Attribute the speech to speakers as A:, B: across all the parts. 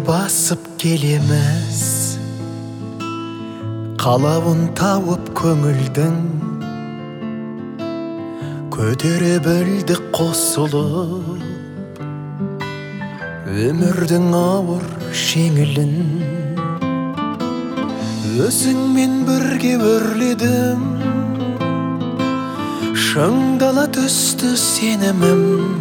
A: басып келеміз, қалауын тауып көңілдің, көтере білдік қосылып өмірдің ауыр жеңілін. Өзіңмен бірге өрледім, шыңдала түсті сенімім.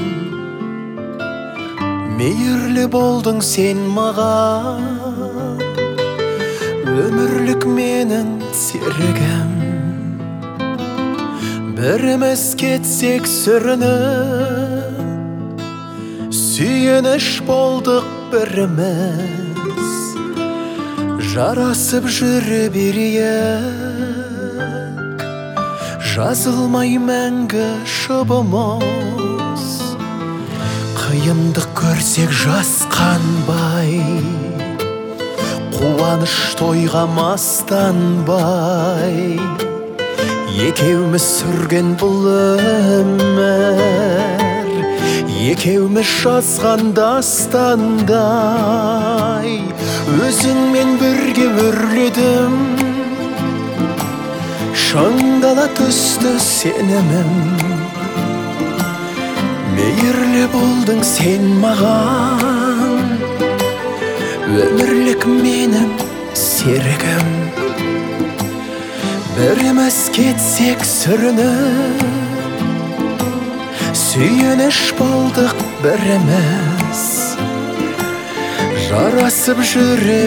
A: Мейірлі болдың сен маған, өмірлік менің серігім. Біріміз кетсек сүрініп, сүйеніш болдық біріміз. Жарасып жүре берейік, жазылмай мәңгі шыбымыз. Қиындық көрсек жасқанбай, қуаныш тойға мастанбай, екеуміз сүрген бұл өмір, екеуміз жазған дастандай. Өзіңмен бірге өрледім, шыңдала түсті сенімім. Мейірлі болдың сен маған, өмірлік менің серігім. Біріміз кетсек сүрініп, сүйеніш болдық біріміз. Жарасып жүре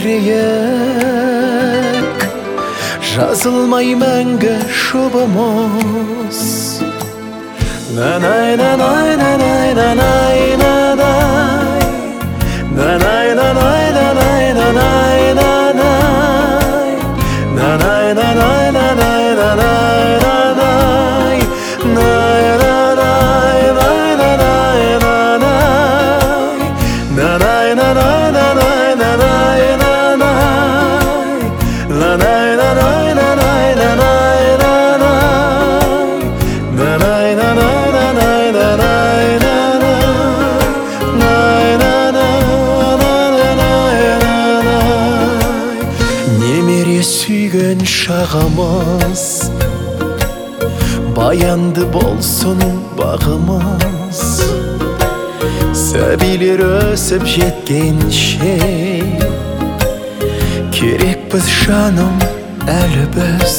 A: берейік, жазылмай мәңгі шыбымыз. Нанай, нанай, нанай, нанай, нанай, нанай, нанай, нанай, нанай, нанай, нанай, нанай, нанай, нанай, нанай, нанай, сүйген шағымыз, баянды болсын бағымыз. Сәбилер өсіп жеткенше, керекпіз жаным әлі біз.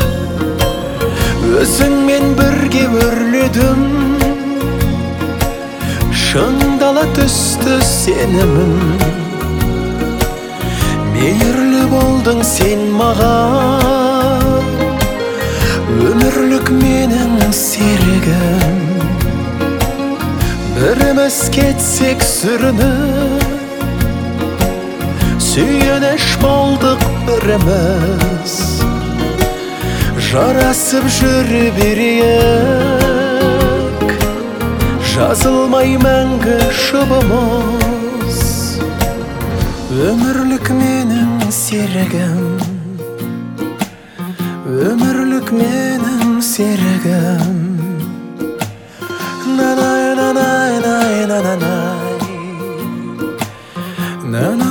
A: Өзіңмен бірге өрледім, шыңдала түсті сенімім. Мейірлі болдың сен маған, өмірлік менің серігім. Біріміз кетсек сүрініп, сүйеніш болдық біріміз. Жарасып жүре берейік, жазылмай мәңгі шыбымыз. Өмірлік менің серігім, өмірлік менің серігім. Нанай, нанай, нанай, нанай, нанай.